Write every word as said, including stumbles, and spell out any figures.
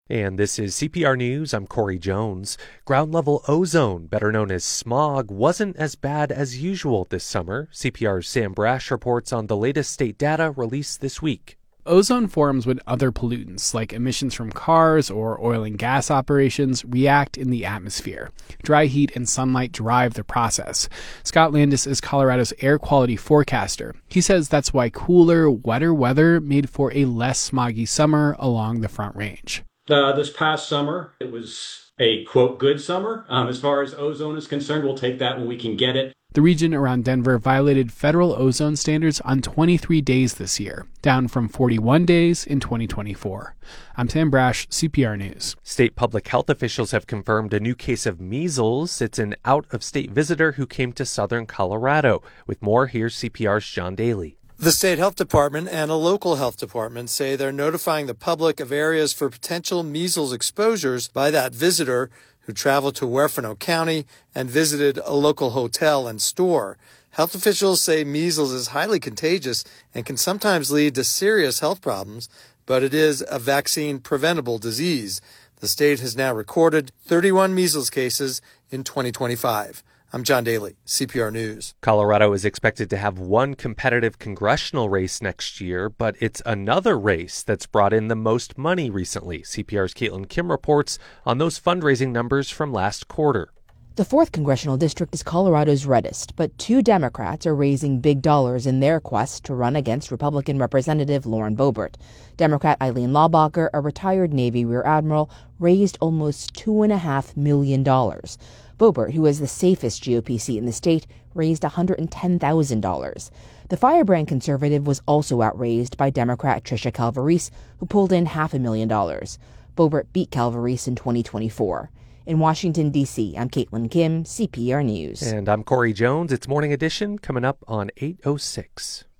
And this is C P R News. I'm Corey Jones. Ground-level ozone, better known as smog, wasn't as bad as usual this summer. C P R's Sam Brash reports on the latest state data released this week. Ozone forms when other pollutants, like emissions from cars or oil and gas operations, react in the atmosphere. Dry heat and sunlight drive the process. Scott Landis is Colorado's air quality forecaster. He says that's why cooler, wetter weather made for a less smoggy summer along the Front Range. Uh, this past summer, it was a, quote, good summer. Um, as far as ozone is concerned, we'll take that when we can get it. The region around Denver violated federal ozone standards on twenty-three days this year, down from forty-one days in twenty twenty-four. I'm Sam Brash, C P R News. State public health officials have confirmed a new case of measles. It's an out-of-state visitor who came to southern Colorado. With more, here's C P R's John Daly. The state health department and a local health department say they're notifying the public of areas for potential measles exposures by that visitor who traveled to Huerfano County and visited a local hotel and store. Health officials say measles is highly contagious and can sometimes lead to serious health problems, but it is a vaccine-preventable disease. The state has now recorded thirty-one measles cases in twenty twenty-five. I'm John Daly, C P R News. Colorado is expected to have one competitive congressional race next year, but it's another race that's brought in the most money recently. C P R's Caitlin Kim reports on those fundraising numbers from last quarter. The fourth congressional district is Colorado's reddest, but two Democrats are raising big dollars in their quest to run against Republican Representative Lauren Boebert. Democrat Eileen Laubacher, a retired Navy Rear Admiral, raised almost two point five million dollars. Boebert, who has the safest G O P seat in the state, raised one hundred ten thousand dollars. The firebrand conservative was also outraised by Democrat Tricia Calvarese, who pulled in half a million dollars. Boebert beat Calvarese in twenty twenty-four. In Washington, D C, I'm Caitlin Kim, C P R News. And I'm Corey Jones. It's Morning Edition coming up on eight oh six.